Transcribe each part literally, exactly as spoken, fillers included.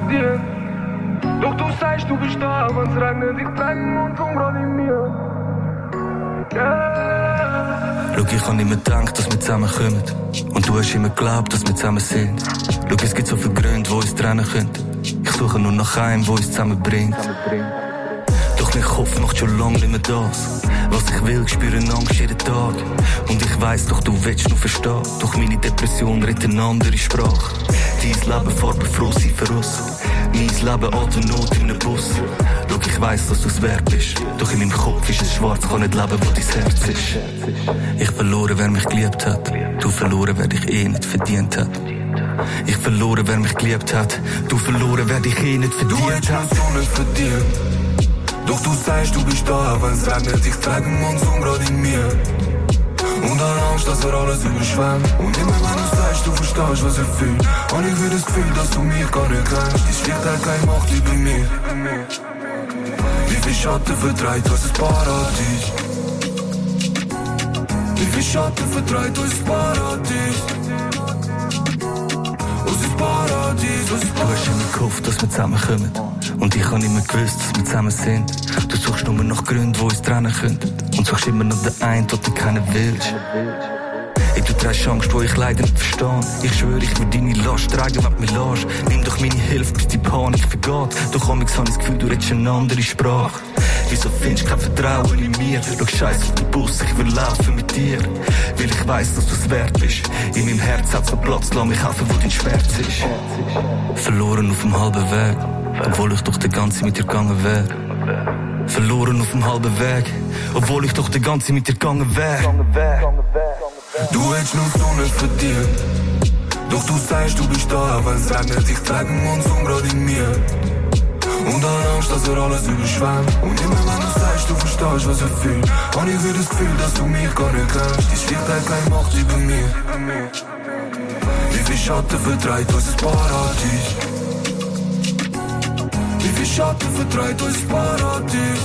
verdient. Doch du sagst, du bist da, wenn's regnet, ich trage den Mund und grad in mir. Yeah. Schau, ich hab immer gedacht, dass wir zusammenkommen. Und du hast immer geglaubt, dass wir zusammen sind. Schau, es gibt so viele Gründe, die uns trennen könnten. Ich suche nur nach einem, der uns zusammenbringt. Doch mein Kopf macht schon lange nicht mehr das. Was ich will, spüre Angst jeden Tag. Und ich weiss doch, du willst nur verstehen. Doch meine Depression redet eine andere Sprache. Dein Leben farbenfroh sein für uns. Mein Leben Atemnot in einem Bus. Schau, ich weiss, dass du's wert bist. Doch in meinem Kopf ist es schwarz, kann nicht leben, wo dein Herz ist. Ich verloren, wer mich geliebt hat. Du verloren, wer dich eh nicht verdient hat. Ich verloren, wer mich geliebt hat. Du verloren, wer dich eh nicht verdient hat. Du hättest so nicht verdient. Doch du sagst, du bist da, wenn's regnet, ich trage den Monsun grad in mir. Und an Angst, dass er alles überschwemmt. Und immer wenn du sagst, du verstehst, was er fühlt, und ich will das Gefühl, dass du mich gar nicht kennst. Die Schlicht hat keine Macht über mir. Wie viel Schatten vertreibt uns das Paradies? Wie viel Schatten vertreibt uns das Paradies? Unser Paradies, unser Du hast immer gehofft, dass wir zusammenkommen. Und ich hab immer gewusst, dass wir zusammen sind. Du suchst nur nach Gründen, die uns trennen könnten. Und suchst immer noch den einen, den du keinen willst. Ey, du trägst Angst, die ich leider nicht verstehe. Ich schwöre, ich will deine Last tragen, wenn du mich lässt. Nimm doch meine Hilfe, bis die Panik vergeht. Doch amigs hab ich das Gefühl, du redest eine andere Sprache. Wieso findest du kein Vertrauen in mir? Schau, scheiß auf den Bus, ich will laufen mit dir. Weil ich weiss, dass du's wert bist. In meinem Herz hat's noch Platz, lass mich helfen, wo dein Schmerz ist. Verloren auf dem halben Weg, obwohl ich doch den ganzen mit dir gegangen wär. Verloren auf dem halben Weg, obwohl ich doch den ganzen mit dir gegangen wär. Du hättest nur so nicht verdient. Doch du sagst, du bist da, wenn's regnet, ich trage den Monsun grad in mir. Und an Angst, dass er alles überschwemmt. Und immer wenn du sagst, du verstehst, was er fühlt, und ich will das Gefühl, dass du mich gar nicht kennst. Die Schlicht hat keine Macht über mir. Wie viel Schatten vertreibt uns das Paradies? Wie viel Schatten vertreibt uns das Paradies?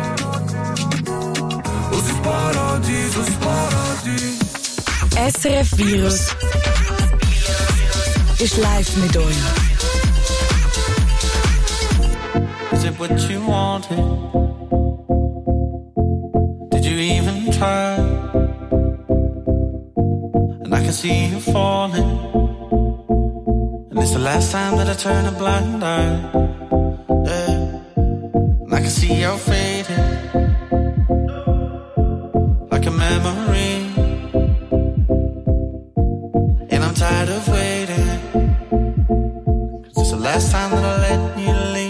Unser Paradies, unser Paradies. S R F Virus ist live mit euch. Is it what you wanted? Did you even try? And I can see you falling. And it's the last time that I turn a blind eye. Yeah. And I can see you're fading like a memory. And I'm tired of waiting, 'cause it's the last time that I let you leave.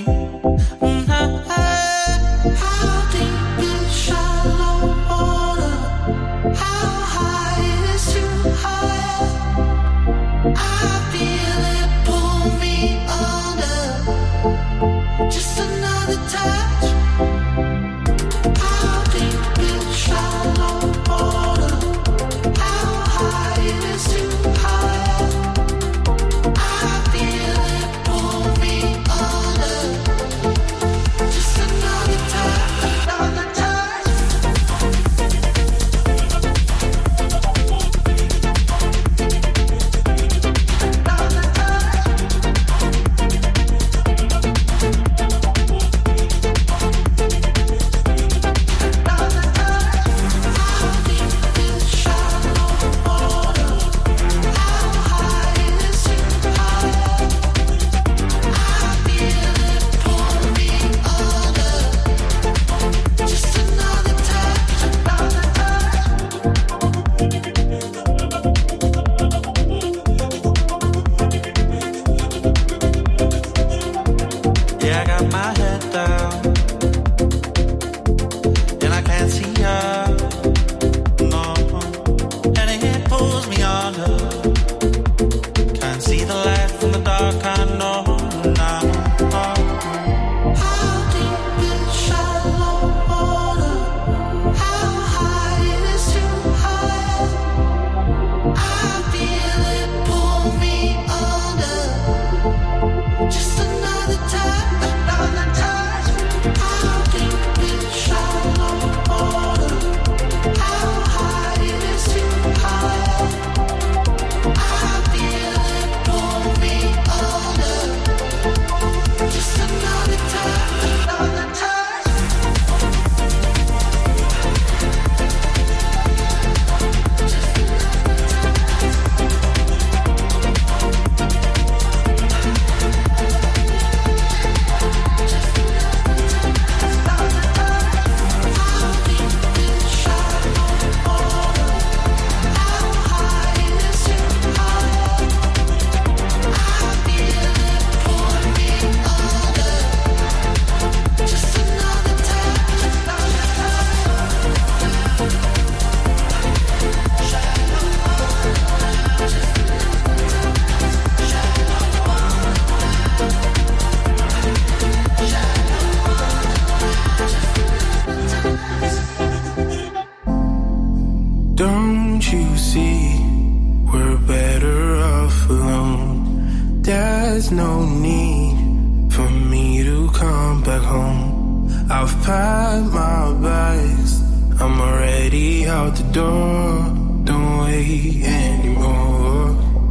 Don't you see we're better off alone? There's no need for me to come back home. I've packed my bags, I'm already out the door. Don't wait anymore.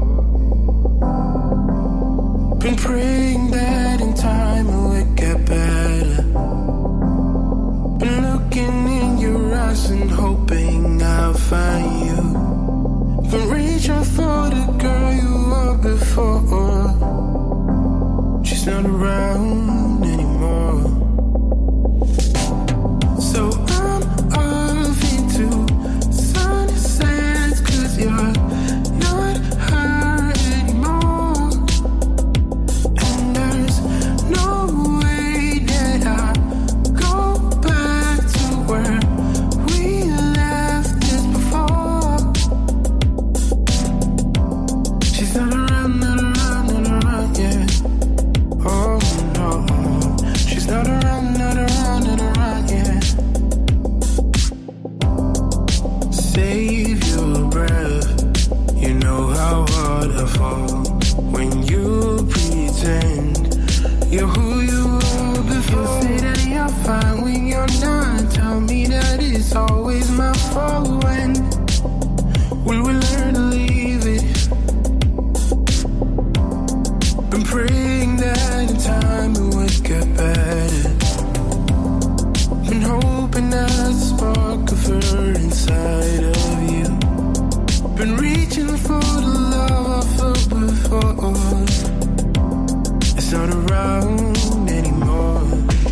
Been praying that in time it would get better. Been looking in your eyes and hoping I'll find you. Been reaching for the girl you were before. She's not around anymore. So I'm off into sunsets, 'cause you're not her anymore. And there's no way that I go back to where we left this before. She's not around, not around, not around, yeah. Oh no, she's not around, not around, not around, yeah. Save your breath, you know how hard I fall when you pretend you're who you were before. You say that you're fine when you're not. Tell me that it's always my fault. When will we learn to leave it? Been praying that in time it would get better. Been hoping that the spark of her inside of you. Been reaching for the love I felt before. It's not around anymore.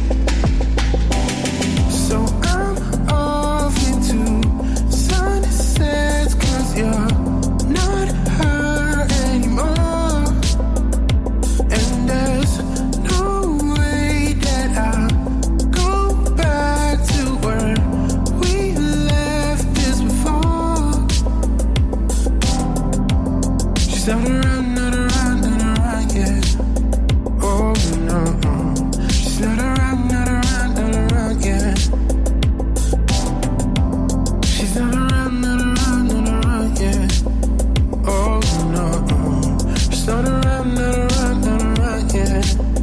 So I'm off into sunsets, 'cause you're not her anymore. And there's no way that I'll go back to where we left this before. She's not around, not around, not around, yeah. Oh no, she's not around, not around, not around, yeah. She's not around, not around, not around, yeah. Oh no, she's not around, not around, not around, yeah.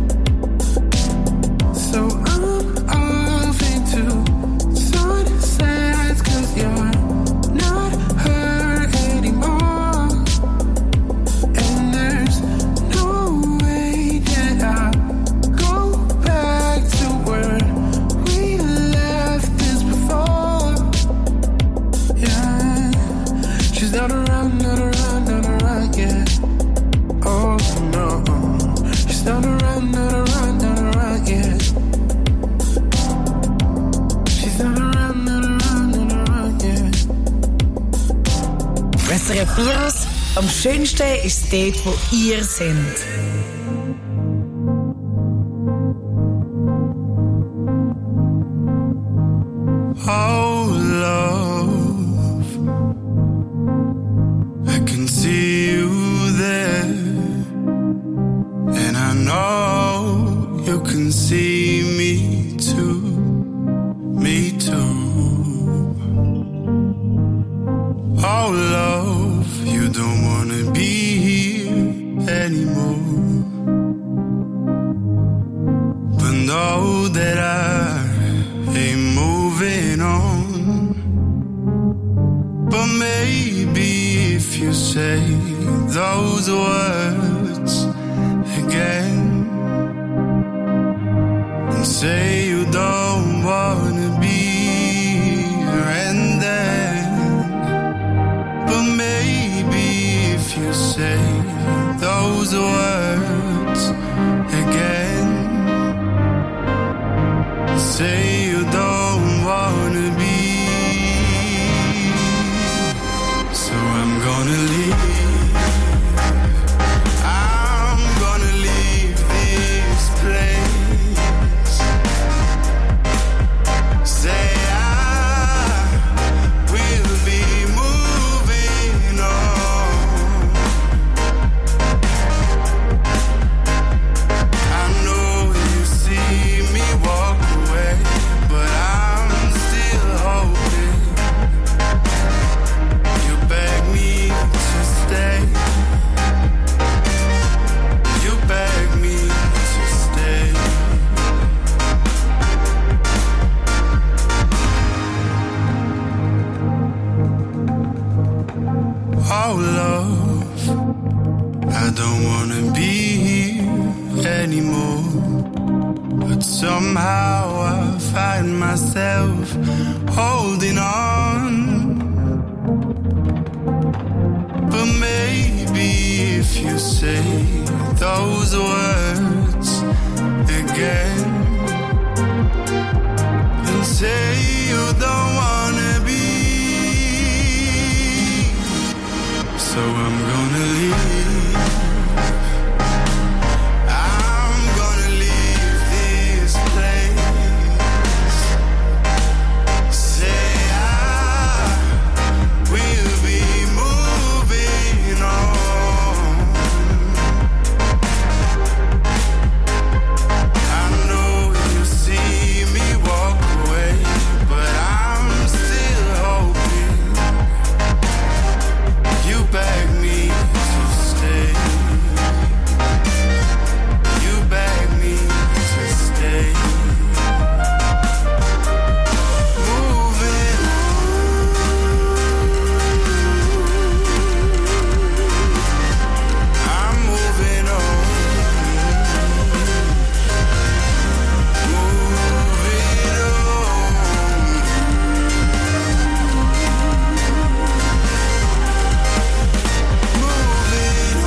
So I'm off into sunsets, 'cause you're not her anymore. And there's no way that I'll go back to where we left this before. Yeah, she's not around, not around, not around, yeah. Oh no, she's not around, not around, not around, yeah. She's not around, not around, not around, yeah. S R F Virus. Am schönsten ist es dort, wo ihr seid. Oh love, I can see you there, and I know you can see me too, me too. Oh love, you don't wanna be here anymore, but know that I ain't moving on. But maybe if you say those words again and say you don't wanna be here, and then but maybe if you say those words again, say you don't wanna be. So I'm gonna leave, I'm gonna leave this place. Say I will be moving on. Oh love, I don't wanna be here anymore, but somehow I find myself holding on. But maybe if you say those words again, and say you don't wanna be, so I'm gonna leave. I'm gonna leave this place. Say I will be moving on. I know you see me walk away, but I'm still hoping you beg me to stay. You beg me to stay. Moving on. I'm moving on. Moving on. Moving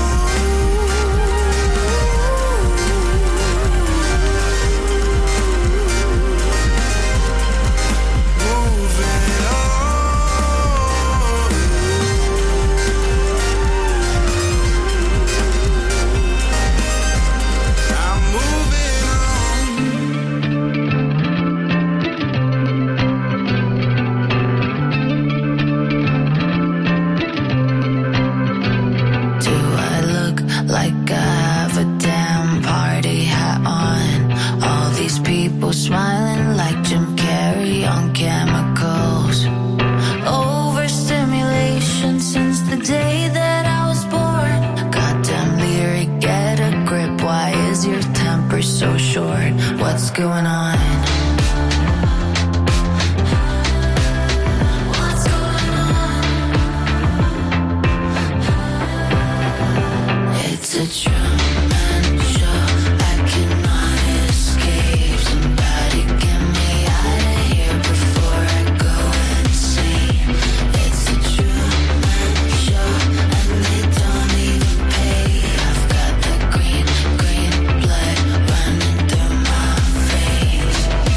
Do I look like I have a damn party hat on? All these people smiling like Jim Carrey on chemicals. Overstimulation since the day that I was born. Goddamn lyric, get a grip. Why is your temper so short? What's going on? What's going on? It's a Truman show. I cannot escape. Somebody get me out of here before I go insane. It's a Truman show, and they don't even pay. I've got the green, green blood running through my veins.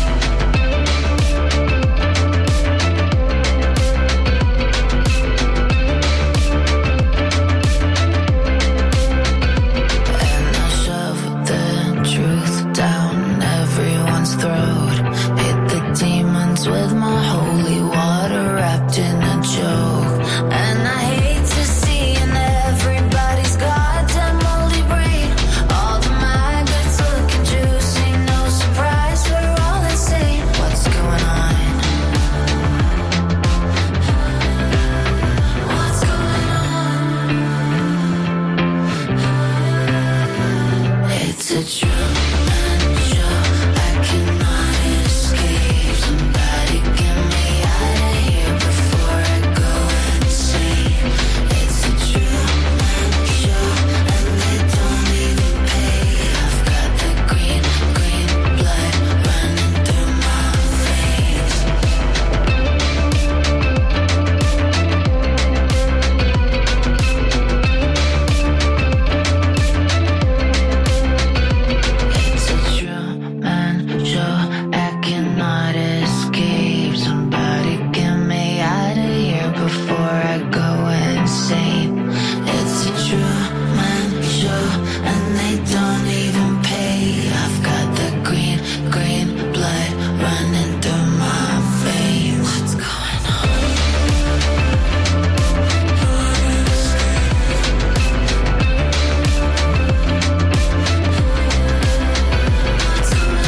And I shove the truth down everyone's throat. Hit the demons with my holy water wrapped in a joke. And I hate to see in everybody's goddamn moldy brain all the maggots looking juicy. No surprise, we're all insane. What's going on? What's going on? It's a Truman show. I cannot escape. Somebody get me out of here before I go insane. It's a Truman show, and they don't even pay. I've got the green, green blood running through my veins. It's a Truman show. I cannot escape. Somebody get me out of here before I go insane. It's a Truman show, and they don't even pay. I've got the green, green blood running through my veins. What's going on? What's going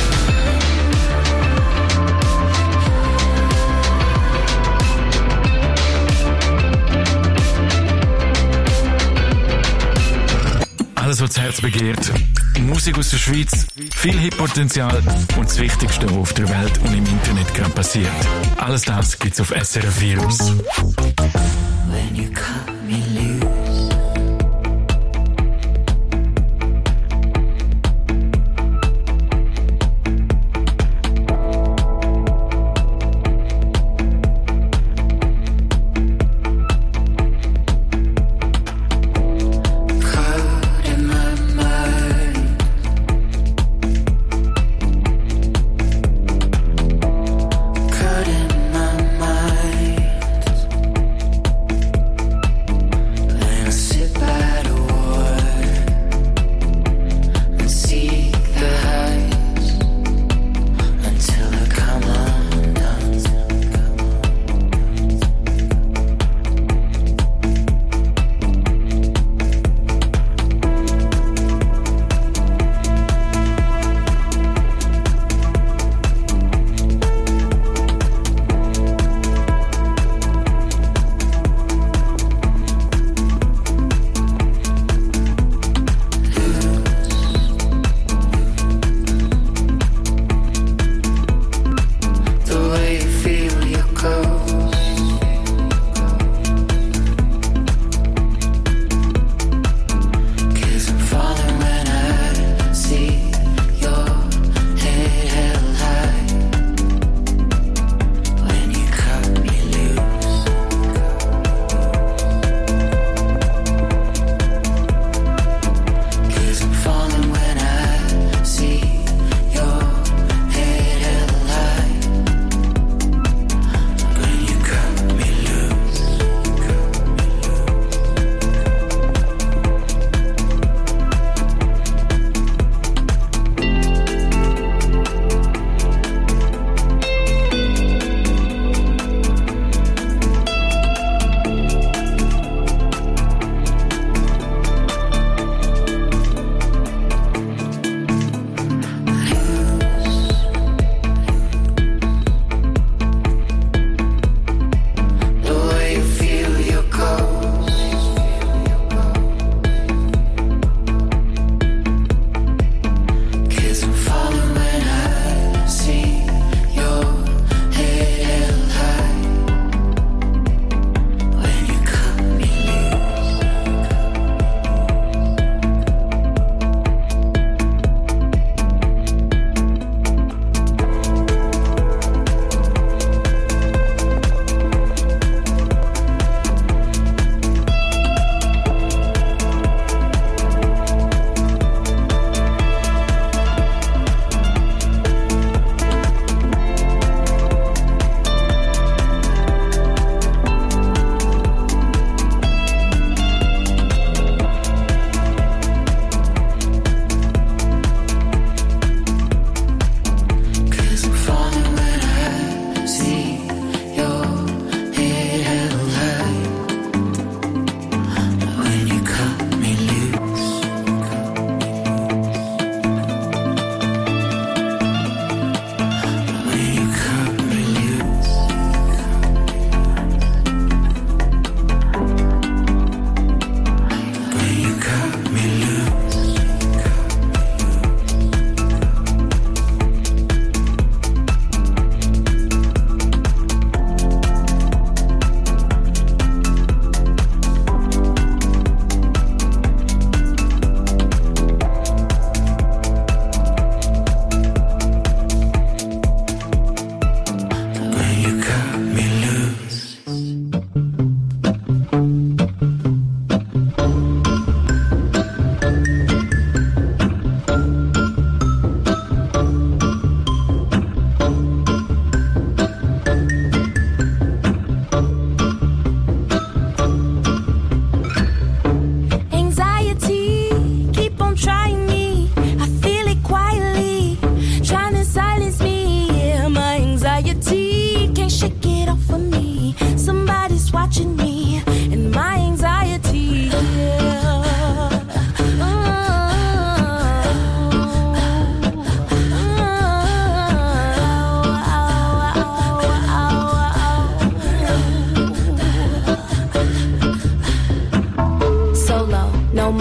Alles, was das Herz begehrt. Musik aus der Schweiz, viel Hip-Potenzial und das Wichtigste, was auf der Welt und im Internet gerade passiert. Alles das gibt's auf S R F Virus. When you cut me loose.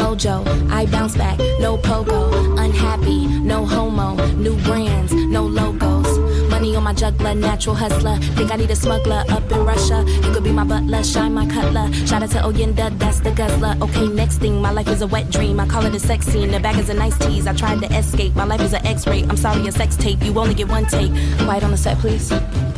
mojo, I bounce back, no pogo. Unhappy, no homo, new brands, no logos. Money on my juggler, natural hustler. Think I need a smuggler up in Russia. You could be my butler, shine my cutler. Shout out to Oyenda, that's the guzzler. Okay, next thing, my life is a wet dream. I call it a sex scene, the bag is a nice tease. I tried to escape, my life is an X-ray. I'm sorry, a sex tape, you only get one take. Quiet on the set, please.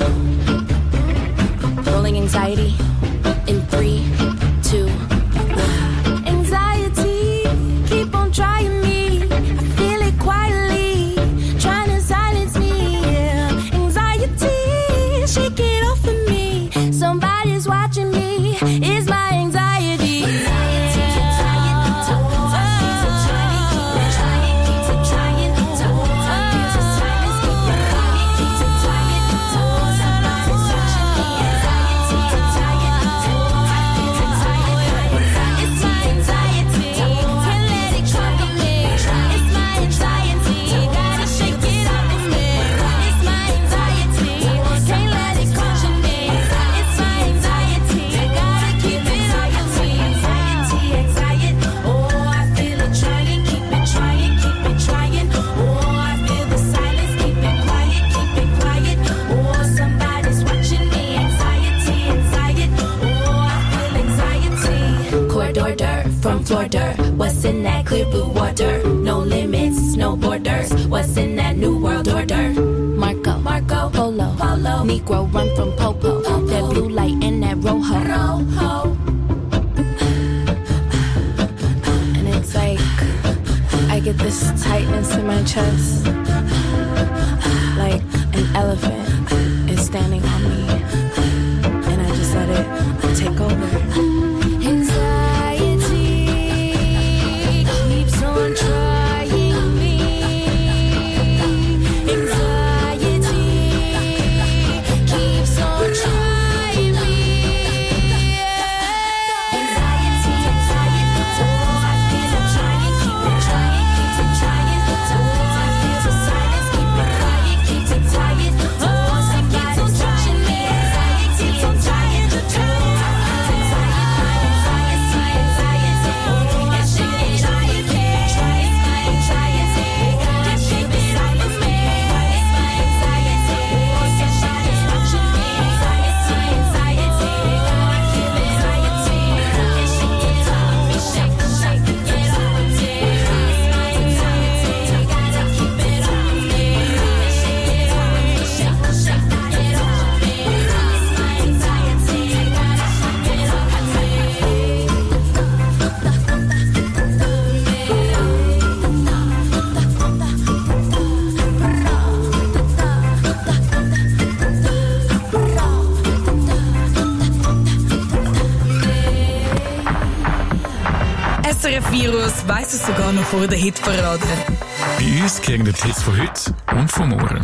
Rolling anxiety in three, two, one. Anxiety, keep on trying me. I feel it quietly, trying to silence me. Yeah. Anxiety, shake it off of me. Somebody's watching me. It's my anxiety. Anxiety, from Florida, what's in that clear blue water? No limits, no borders. What's in that new world order? Marco, Marco, Polo, Polo, Negro run from Popo. Popo. That blue light in that Rojo. Rojo. And it's like I get this tightness in my chest, like an elephant is standing on me, and I just let it take over. Virus weiss es sogar noch vor der Hitparade. Bei uns kriegen die Hits von heute und von morgen.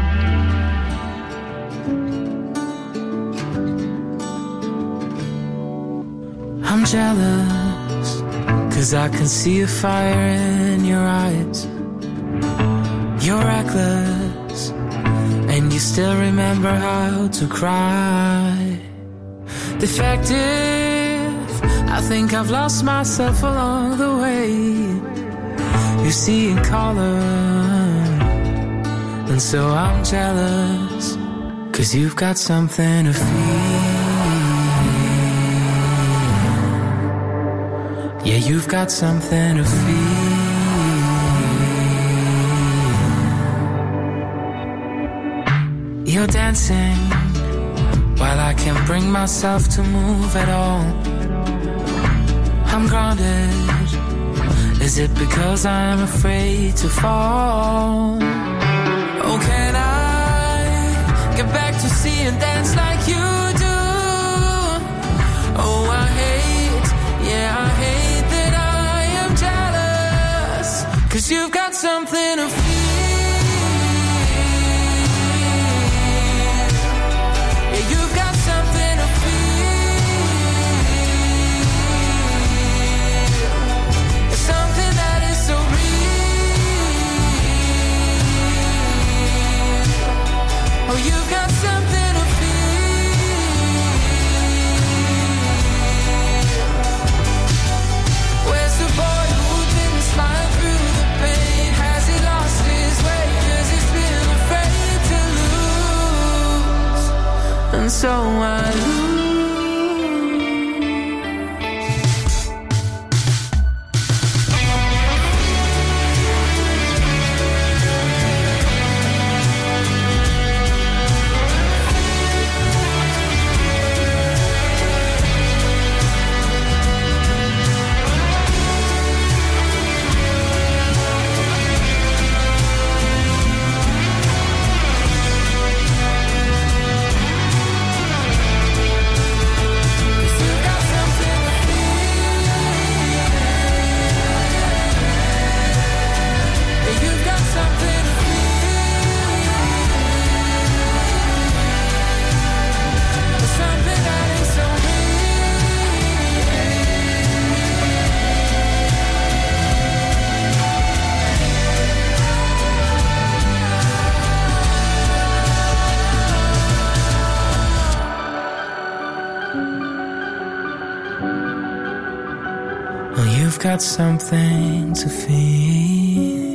I'm jealous, cause I can see a fire in your eyes. You're reckless, and you still remember how to cry. Defective, I think I've lost myself along the way. You see in color, and so I'm jealous, cause you've got something to feel. Yeah, you've got something to feel. You're dancing while I can't bring myself to move at all. I'm grounded. Is it because I'm afraid to fall? Oh, can I get back to seeing dance like you do? Oh, I hate, yeah, I hate that I am jealous, cause you've got something to feel. Yeah, you've got something to oh, you've got something to feel. Well, you've got something to feel.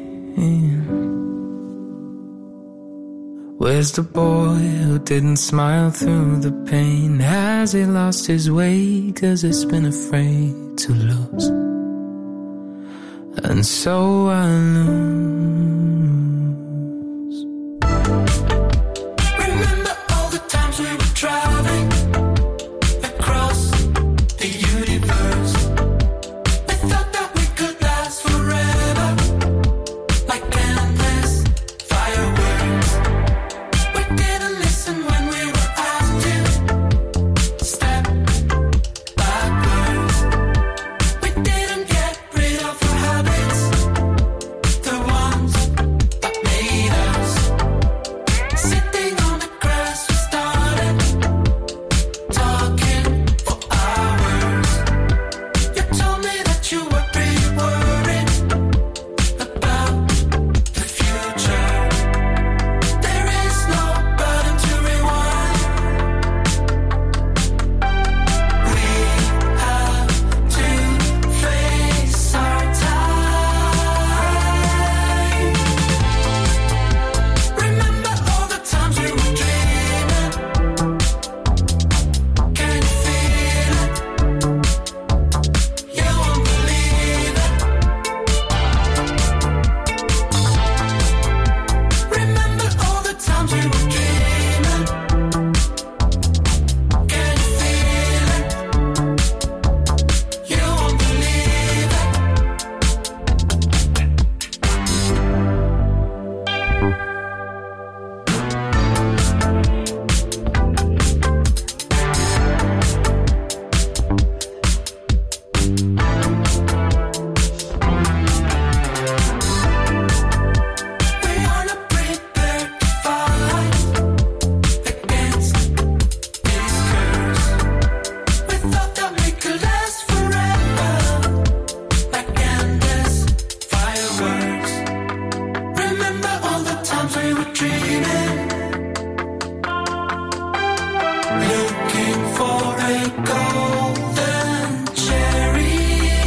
Where's the boy who didn't smile through the pain? Has he lost his way? 'Cause he's been afraid to lose. And so I lose. Remember all the times we were driving across the universe. We thought that we could last forever, like endless fireworks. We didn't listen when we were asked to step backwards. We didn't get rid of our habits, the ones that made us. Sitting on the grass, we started talking for hours. You told me that you were pretty worried about the future. There is no button to rewind. We have to face our time. Remember all the times we were dreaming. Can you feel it? You won't believe it. Remember all the times we were dreaming. Can you feel it? You won't believe it. We are not prepared to fight against this curse. We thought that we could last forever, like endless fireworks. Remember all the times we were dreaming, looking for a golden cherry.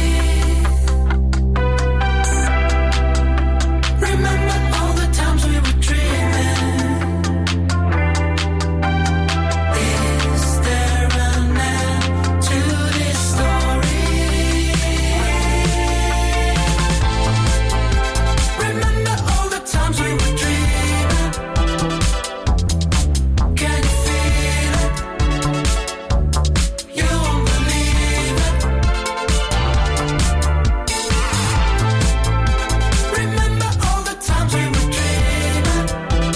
Remember all the times we were dreaming. Is there an end to this story? Remember all the times we were dreaming. Can you feel it? You won't believe it. Remember all the times we were dreaming.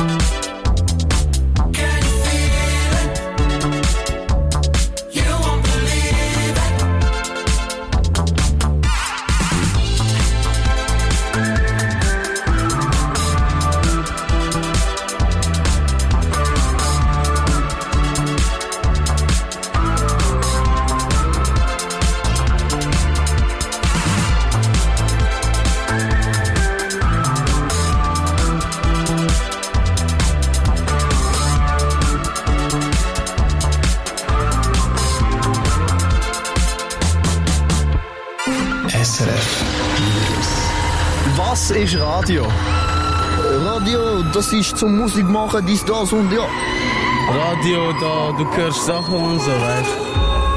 Can you feel it? You won't believe it. S R F News. Was ist Radio? Radio, das ist zum Musik machen, dies, das und ja. Radio, da, du hörst Sachen und so, weißt du.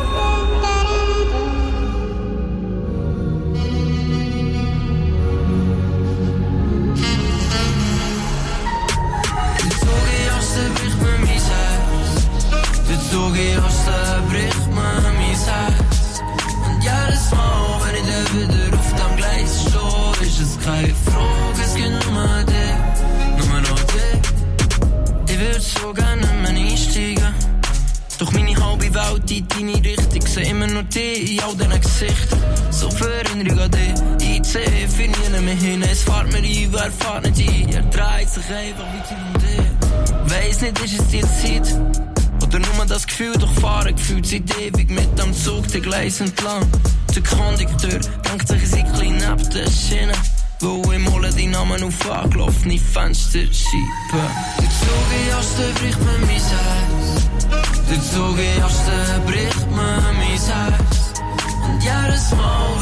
Keine Frage, es geht nur dir, nur noch dir. Ich würde so gerne mehr einsteigen, doch meine halbe Welt in deine Richtung. Sehe immer nur dich in all diesen Gesichtern. So viel Erinnerung an dich, I C, für nie mehr hin. Es fährt mir ein, wer fährt nicht ein? Er dreht sich einfach weiter um dich. Weiss nicht, ist es die Zeit? Oder nur das Gefühl, doch fahren gefühlt seit ewig mit am Zug den Gleis entlang. Der Kondukteur denkt sich, es ist klein neben der Schiene. Wo im Holen die Namen auf angelaufene Fensterscheiben. Der Zug in Asten bricht mir mein Herz. Der Zug in Asten bricht mir mein Herz. Und jedes Mal, wenn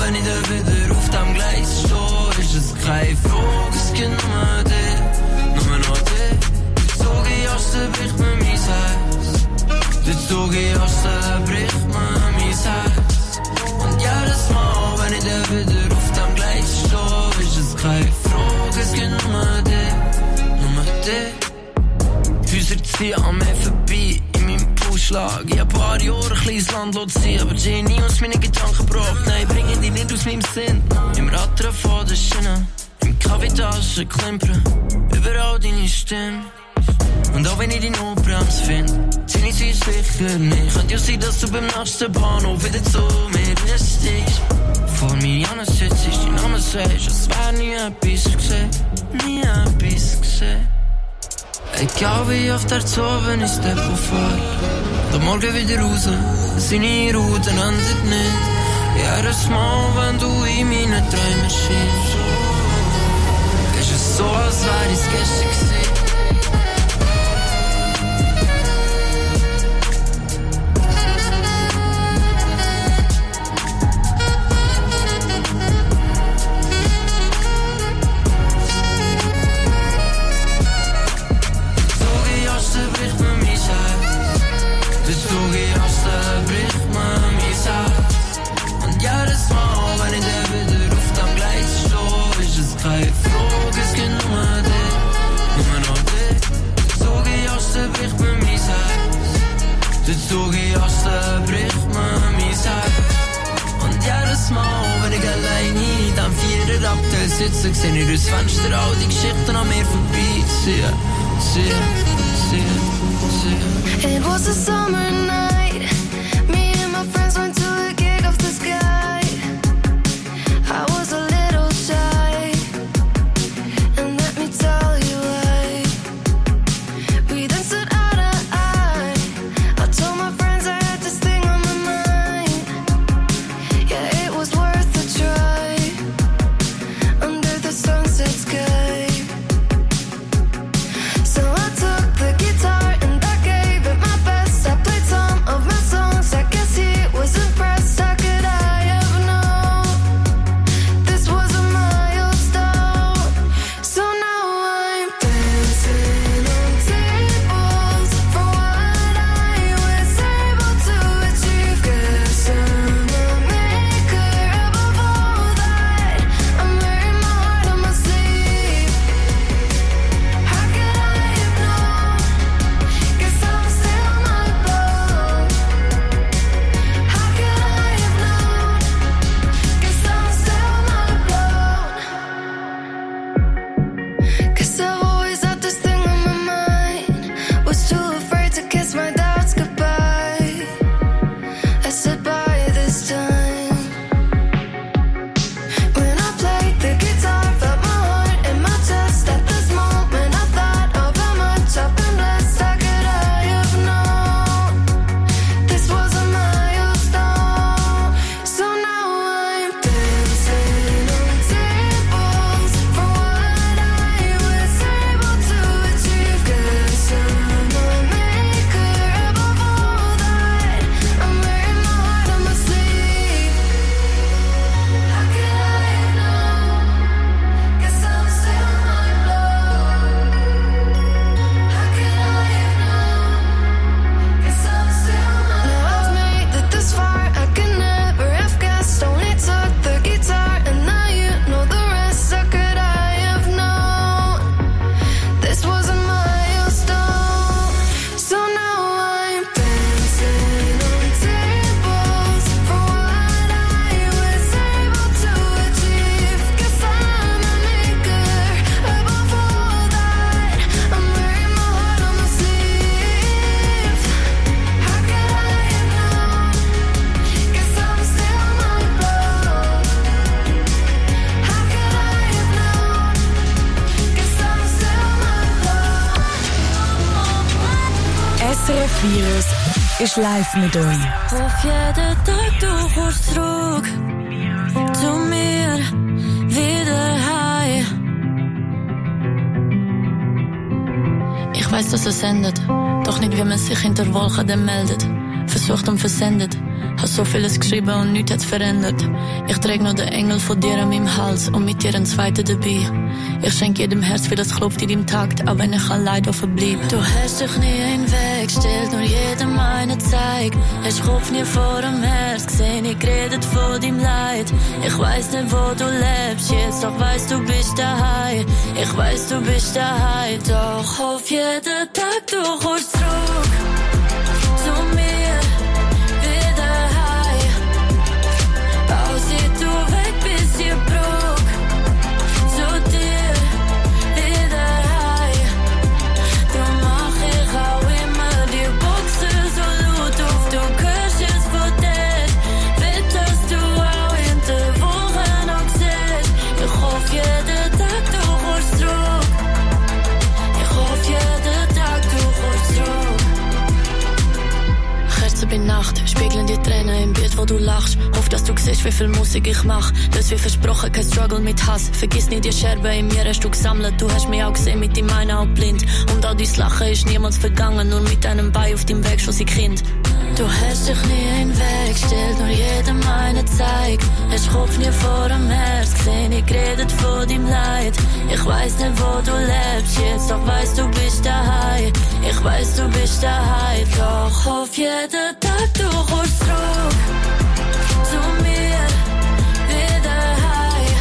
wenn ich dann wieder auf dem Gleis stehe, ist es keine Frage, es gibt nur dich, nur noch dich. Du Zugehörst, bricht mir mein Herz. Du Zugehörst, bricht mir mein Herz. Und jedes Mal, wenn ich dann wieder auf dem Gleis stehe, ist es keine Frage, es gibt nur dich, nur dich. Füße ziehen an mir vorbei, in meinem Pulsschlag. Ich hab ein paar Jahre ein kleines Land ziehen, aber die nie aus meinen Gedanken gebracht. Nein, bringe die nicht aus meinem Sinn. Im Rattern von der Schiene, im Kaffeetasche klimpern, überall deine Stimme. Und auch wenn ich die Notbremse finde, zieh ich sie sicher nicht. Könnte ja sein, dass du beim nächsten Bahnhof wieder zu mir steigst. Vor mir an sitzt, dein Name sagst, es wär nie etwas gesehen, nie etwas gesehen. Egal wie oft er zu oben ist, der Puffer. Am Morgen wieder raus, seine Route endet nicht. Jedes Mal, wenn du in meinen Träumen schiebst, ist es so, als wäre es gestern gewesen. Sitzen, seh ich durchs Fenster all die Geschichten an mir vorbeiziehen, ziehen, ziehen, ziehen. It was a summer night. Me and my friends went to a gig off the sky. I was a little shy, and let me tell you why. We then stood eye to eye. I told my friends I had this thing on my mind. Yeah, it was worth a try. The sunset sky. So I took the guitar and I gave it my best. I played some of my songs. I guess he was impressed. How could I ever know this was a milestone? So now I'm dancing on tables for what I was able to achieve. Guess I'm a maker above all that. I'm wearing my Virus ist live mit euch. Auf jeden Tag du kommst zurück zu mir, wieder heim. Ich weiss, dass es endet, doch nicht, wie man sich hinter Wolken dann meldet. Versucht und versendet, Hab so vieles geschrieben und nichts hat's verändert. Ich trage noch den Engel von dir an meinem Hals und mit dir einen zweiten dabei. Ich schenk jedem Herz, wie das klopft in deinem Takt, auch wenn ich allein da verbleib. Du hast dich nie hinweggestellt, nur jedem einen zeigt. Hast Kopf nie vor dem Herz gesehen, ich redet von deinem Leid. Ich weiss nicht, wo du lebst jetzt, doch weiss, du bist daheim. Ich weiss, du bist daheim, doch auf jeden Tag du kommst zurück zu mir. Du weg bist ihr Bruch, zu dir wieder heim. Drum mach ich auch immer die Boxen so laut auf, du hörst es von dir. Will, dass du auch in der Woche noch siehst. Ich hoffe jeden Tag du kommst zurück. Ich hoffe jeden Tag du kommst zurück. Kerzen bei Nacht, spiegeln die Tränen im Bild, wo du lachst. Hoff, dass du siehst, wie viel Musik ich mach. Das wie versprochen, kein Struggle mit Hass. Vergiss nicht, die Scherben in mir hast du gesammelt. Du hast mich auch gesehen, mit deinem einen Auge blind. Und all dein Lachen ist niemals vergangen, nur mit einem Bein auf deinem Weg schon sein Kind. Du hast dich nie hinweggestellt, nur jedem einen zeigt. Hast Kopf nie vor dem Herz gesehen, ich redet von deinem Leid. Ich weiss nicht, wo du lebst jetzt, doch weiss, du bist daheim. Ich weiss, du bist daheim, doch auf jeden Tag du kommst zurück zu mir, wieder heim.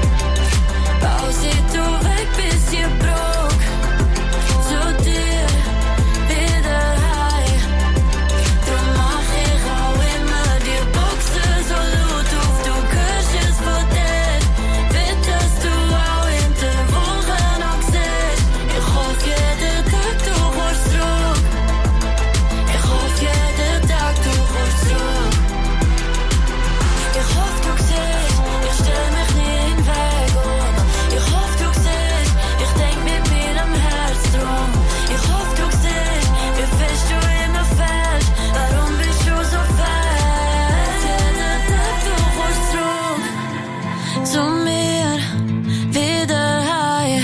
Pause, du weg bist ihr Bruch, zu dir, wieder heim. Drum mach ich auch immer die Boxen so laut auf, du hörst es von dir. Will, dass du auch in der Woche noch siehst. Ich hoffe jeden Tag du kommst zurück. Ich hoffe jeden Tag du kommst zurück. Ich hoffe, du siehst, ich stell mich nie in den Weg und ich hoffe, du siehst, ich denk mit meinem Herz drum. Ich hoffe, du siehst, wie fest du immer fällst, warum bist du so fest? Jeden Tag du kommst zurück zu mir, wieder heim.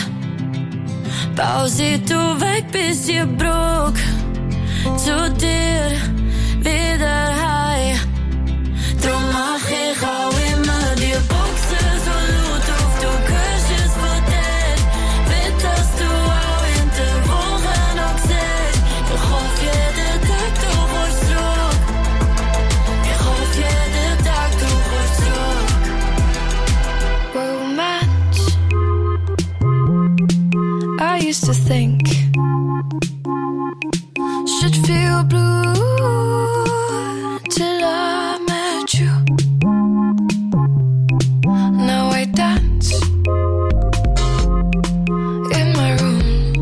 Pause, du weg bist ihr Bruch, zu dir, wieder heim. Drum mach ich auch immer die Boxen so laut auf, du hörst es von dir. Will, dass du auch in der Woche noch siehst. Ich hoffe jeden Tag du kommst zurück. Ich hoffe jeden Tag du kommst zurück. Romance, I used to think, should feel blue till I met you. Now I dance in my room.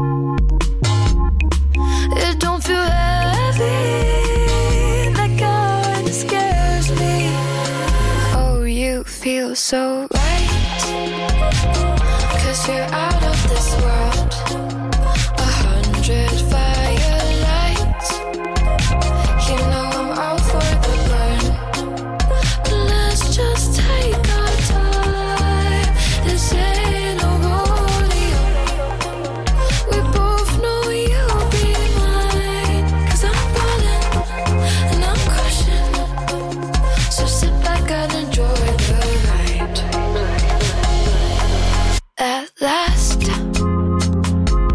It don't feel heavy, that kind scares me. Oh, you feel so right, 'cause you're out of this world. A hundred firelights, you know I'm out for the burn. Let's just take our time. This ain't no rodeo. We both know you'll be mine, 'cause I'm falling and I'm crushing. So sit back and enjoy the ride. At last,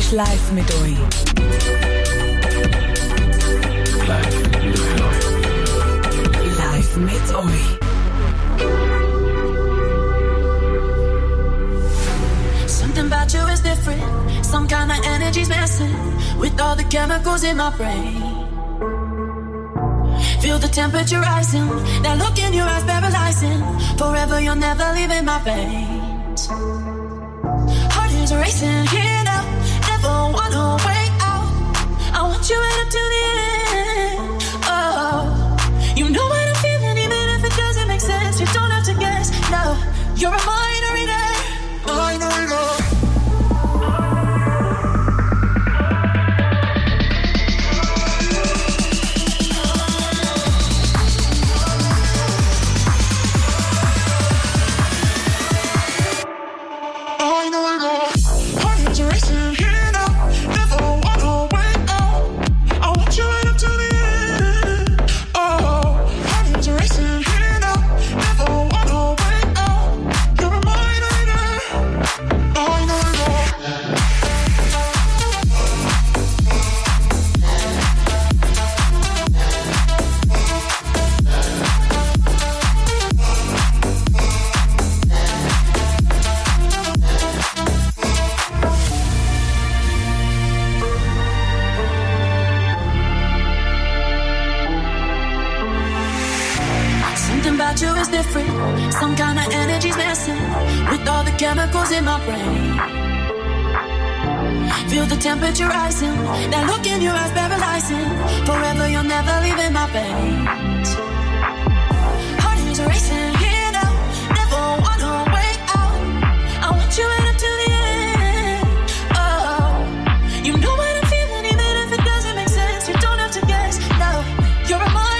ist live mit euch. Live mit euch. Live mit euch. Something about you is different. Some kind of energy's messing with all the chemicals in my brain. Feel the temperature rising. That look in your eyes paralyzing. Forever you're never leaving my veins. Heart is racing here now. Never wanna wait out. I want you right up to the end. Oh, you know what I'm feeling even if it doesn't make sense. You don't have to guess. No, you're a minority. Minority. Some kind of energy's messing with all the chemicals in my brain. Feel the temperature rising. That look in your eyes paralyzing. Forever you're never leaving my veins. Heart is racing here now. Never wanna wait out. I want you right up to the end. Oh, you know what I'm feeling even if it doesn't make sense. You don't have to guess. No, you're a minority.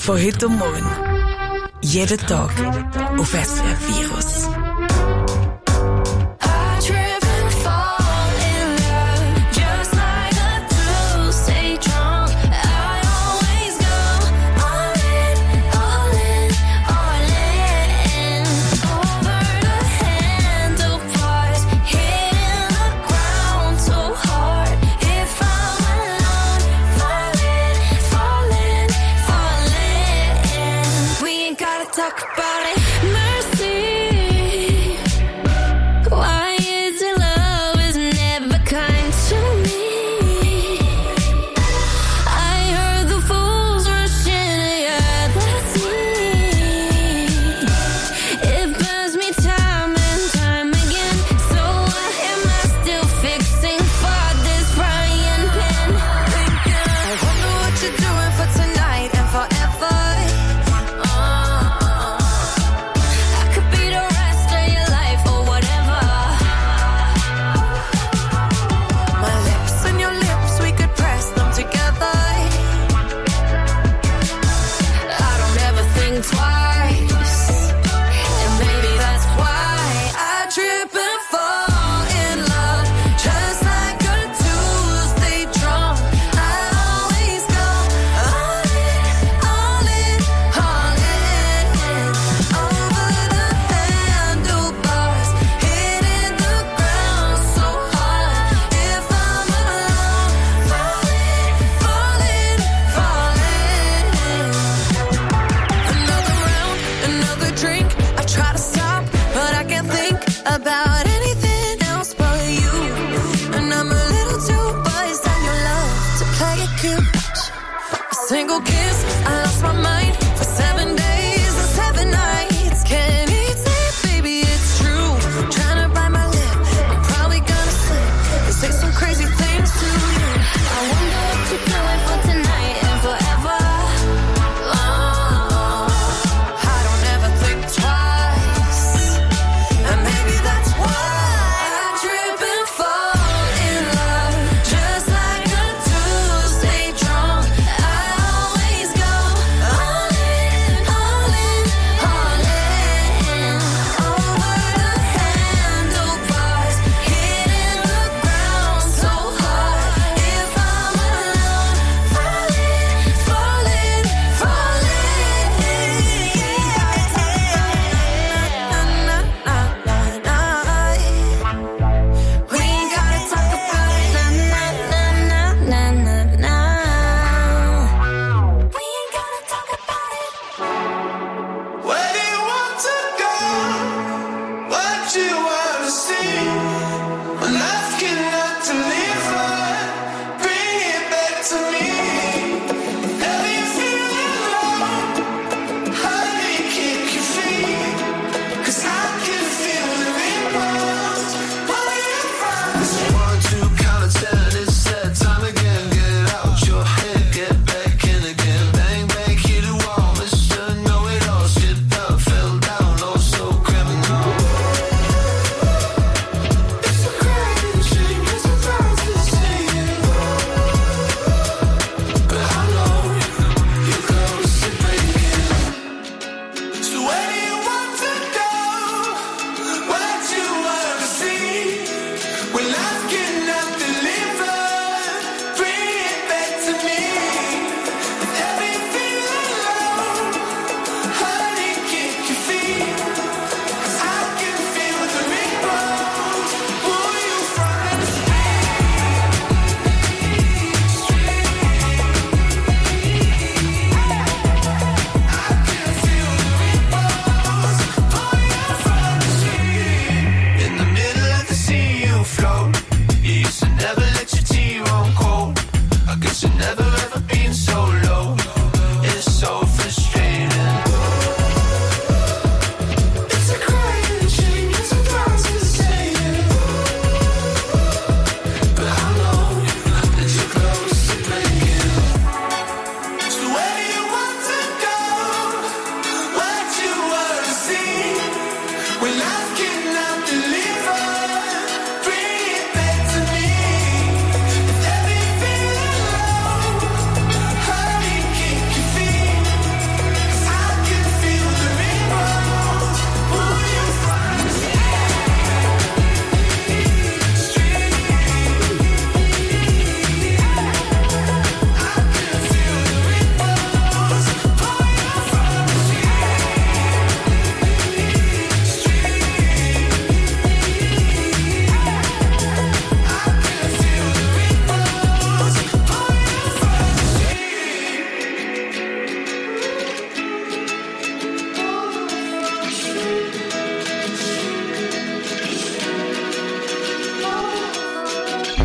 Von heute und morgen. Jeden Tag auf S R F Virus. Talk about it. Mercy.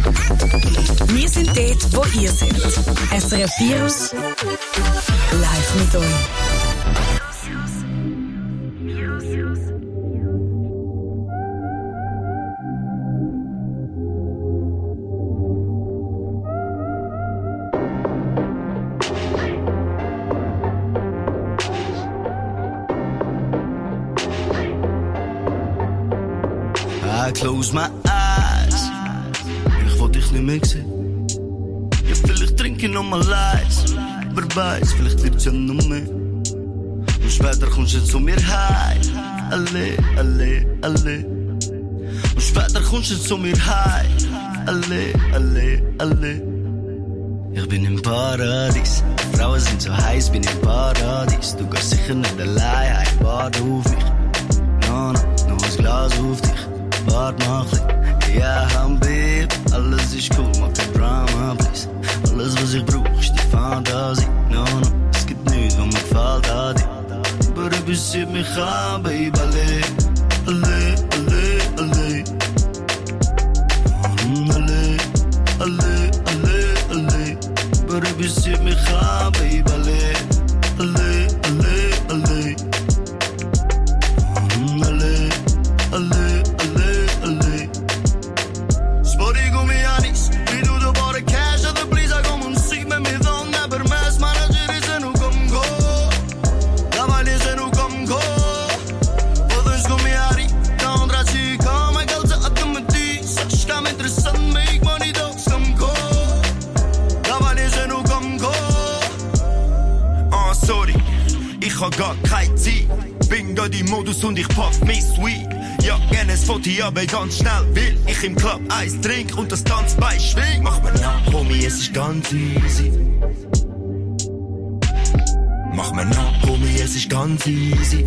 Wir sind dort, wo ihr seid. S R F Virus live mit euch. I close my eyes. Ich wollte dich nicht mehr sehen. Ja, vielleicht trinke ich noch mal leise. Wer weiß, vielleicht wird's ja noch mehr. Und später kommst du zu mir heim. Alle, alle, alle. Und später kommst du zu mir heim. Alle, alle, alle. Ich bin im Paradies. Die Frauen sind so heiß, bin im Paradies. Du gehst sicher nicht allein heim. Warte auf mich. No, no, noch ein Glas auf dich. Wart noch ein bisschen. Ja, Habib, alles ist cool, mach kein Drama, please. Alles, was ich brauch, ist die Fantasie. No, no, es gibt nichts, was mir gefällt an dir. Aber du bist mich an, Baby, alle, alle, alle, alle. Mm, alle, alle, alle, alle. Aber du bist mich an, Baby, alle, alle, alle, alle. Mm, alle, alle. Ich hab gar keine Zeit, bin grad im Modus und ich pack mein Sweet. Ja, gerne ein Foto, aber ganz schnell, weil ich im Club Eis trink und das Tanzbein schwing. Mach mir nach, Homie, es ist ganz easy. Mach mir nach, Homie, es ist ganz easy.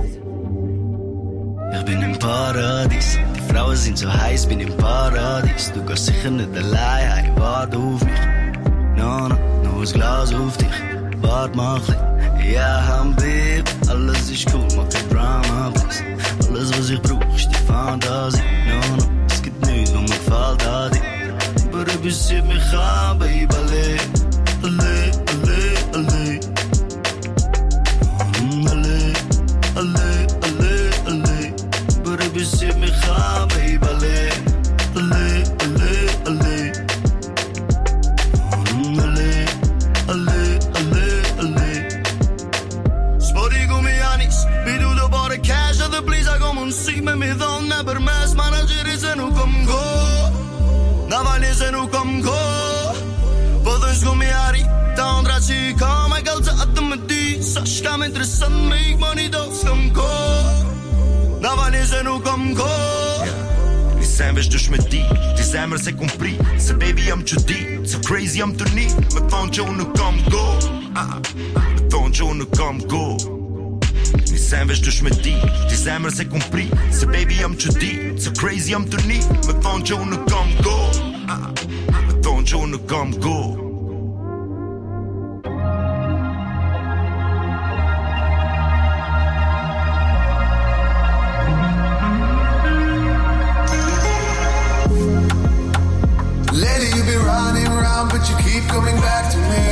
Ich bin im Paradies, die Frauen sind so heiß, bin im Paradies. Du gehst sicher nicht allein, hey, warte auf mich. No, no, noch ein Glas auf dich, warte mal ein bisschen. Ja, Habib, alles ist cool, mach kein Drama, please. Alles, was ich brauch, ist die Fantasie. No, no, es gibt nichts, was mir gefällt an dir. Aber du bist mich an, Baby, alle, alle, alle, alle. Mm, alle, alle, alle, alle. Aber du bist mich an, Baby, alle, alle, alle, alle. Mm, alle, alle, alle, alle. Vi du do bare cash edhe bliza kom mundësi me mi dhon në përmes managjeri se nuk kom go Na vali se nuk kom go Po dhe shku mi ari Ta ondra që i ka me kalë atë më di Sa shka me interesant me ik moni do s'kom go Na vali se nuk kom go Një sen vesh dush me di Ti zemër se kum pri Se baby jam që di So crazy jam të ni Me thonë që unë nuk kom go Me thonë që unë nuk kom go Një sen vesh dush me di Ti zemër se kum pri Se baby jam që di So crazy jam të ni Me thonë që unë nuk kom go Me thonë që unë nuk kom go Lately you've been running around but you keep coming back to me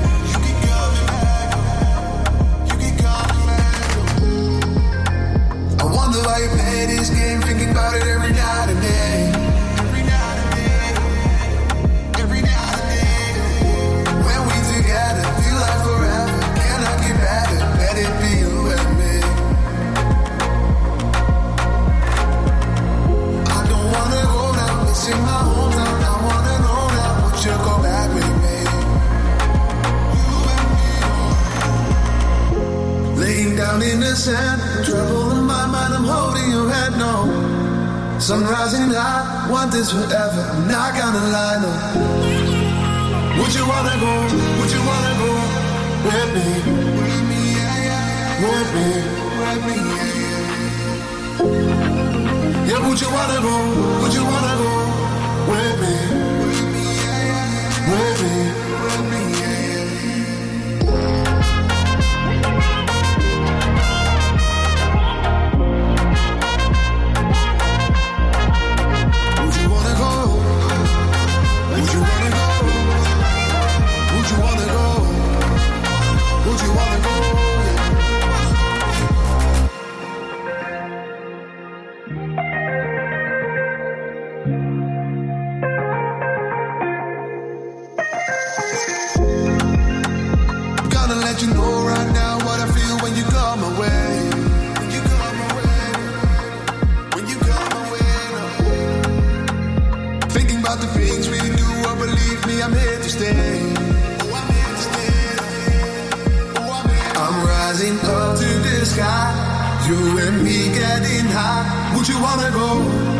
Why you play this game, thinking about it every night and day. Every night and day. Every night and day. When we together, feel like forever. Cannot get better, let it be you and me. I don't wanna go now, missing my hometown. I wanna know now, would you go back with me? You and me. Laying down in the sand, trouble in my mind, I'm holding your hand, no. Sunrise and I want this forever, I'm not gonna lie, no. Would you wanna go, would you wanna go with me? With me, yeah, yeah. With me, with me, yeah, yeah. Yeah, would you wanna go, would you wanna go with me? With me, yeah, yeah. With me, with me, yeah, yeah. let you know right now what I feel when you come away. When you come away. When you come away. No. Thinking about the things we do, oh believe me, I'm here to stay. Oh, I'm here to stay. Oh, I'm here. I'm rising up to the sky. You and me getting high. Would you wanna go?